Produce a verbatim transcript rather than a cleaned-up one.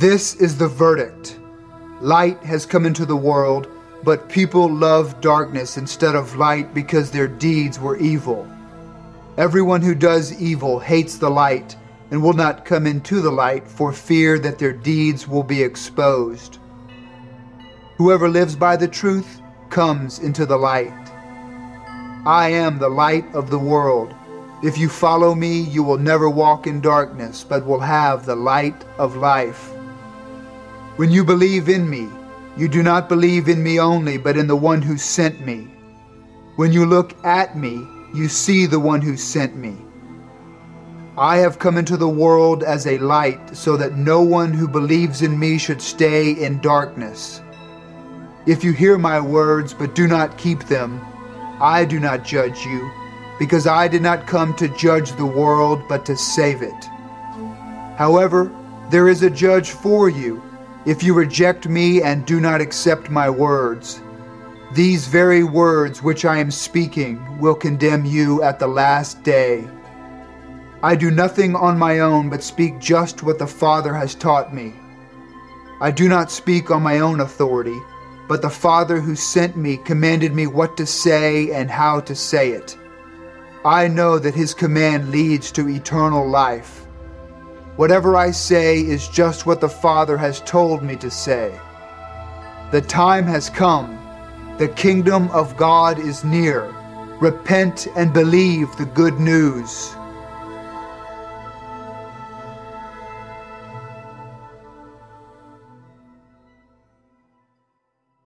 This is the verdict. Light has come into the world, but people love darkness instead of light because their deeds were evil. Everyone who does evil hates the light and will not come into the light for fear that their deeds will be exposed. Whoever lives by the truth comes into the light. I am the light of the world. If you follow me, you will never walk in darkness, but will have the light of life. When you believe in me, you do not believe in me only, but in the one who sent me. When you look at me, you see the one who sent me. I have come into the world as a light, so that no one who believes in me should stay in darkness. If you hear my words but do not keep them, I do not judge you, because I did not come to judge the world, but to save it. However, there is a judge for you, if you reject me and do not accept my words. These very words which I am speaking will condemn you at the last day. I do nothing on my own, but speak just what the Father has taught me. I do not speak on my own authority, but the Father who sent me commanded me what to say and how to say it. I know that his command leads to eternal life. Whatever I say is just what the Father has told me to say. The time has come. The kingdom of God is near. Repent and believe the good news.